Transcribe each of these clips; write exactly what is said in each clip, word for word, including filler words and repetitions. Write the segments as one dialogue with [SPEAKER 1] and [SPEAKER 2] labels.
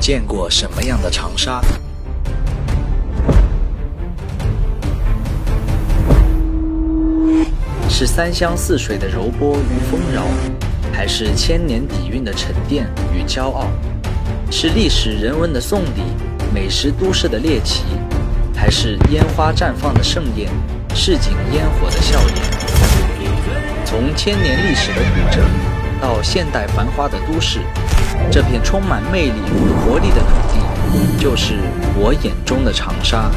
[SPEAKER 1] 见过什么样的长沙？是三湘四水的柔波与丰饶，还是千年底蕴的沉淀与骄傲？是历史人文的颂礼，美食都市的猎奇，还是烟花绽放的盛宴，市井烟火的笑颜？从千年历史的古镇到现代繁华的都市，这片充满魅力与活力的土地，就是我眼中的长沙。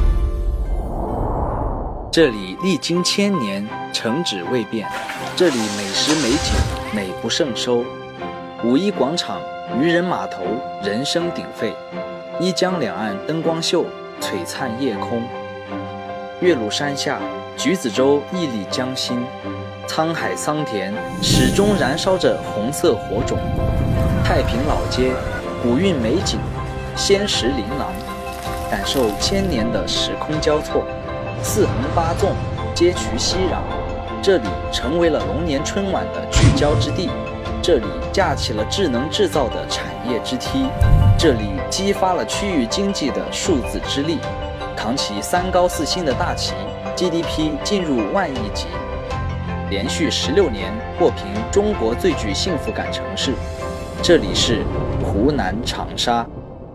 [SPEAKER 1] 这里历经千年，城址未变，这里美食美景，美不胜收。五一广场、渔人码头人声鼎沸，一江两岸灯光秀，璀璨夜空。岳麓山下，橘子洲屹立江心，沧海桑田始终燃烧着红色火种。太平老街，古韵美景，仙石琳琅，感受千年的时空交错。四横八纵，街渠熙攘，这里成为了龙年春晚的聚焦之地，这里架起了智能制造的产业之梯，这里激发了区域经济的数字之力，扛起三高四新的大旗， G D P 进入万亿级，连续十六年获评中国最具幸福感城市。这里是湖南长沙。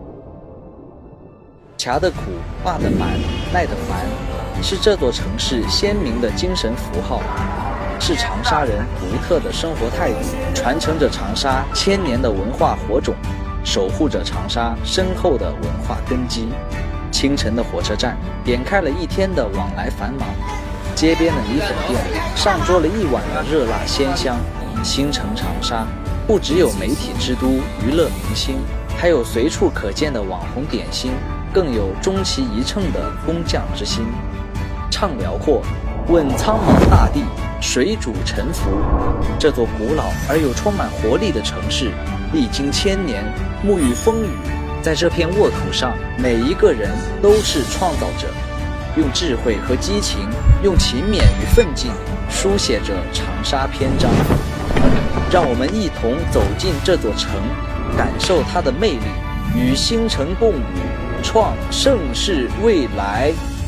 [SPEAKER 1] 夹的苦，挖的蛮，耐的烦，是这座城市鲜明的精神符号，是长沙人独特的生活态度，传承着长沙千年的文化火种，守护着长沙深厚的文化根基。清晨的火车站点开了一天的往来繁忙，街边的米粉店上桌了一碗的热辣鲜香。新城长沙不只有媒体之都、娱乐明星，还有随处可见的网红点心，更有终其一乘的工匠之心。畅辽阔，问苍茫大地，水主沉浮。这座古老而又充满活力的城市，历经千年，沐浴风雨，在这片沃土上，每一个人都是创造者，用智慧和激情，用勤勉与奋进，书写着长沙篇章。让我们一同走进这座城，感受它的魅力，与星辰共舞，创盛世未来。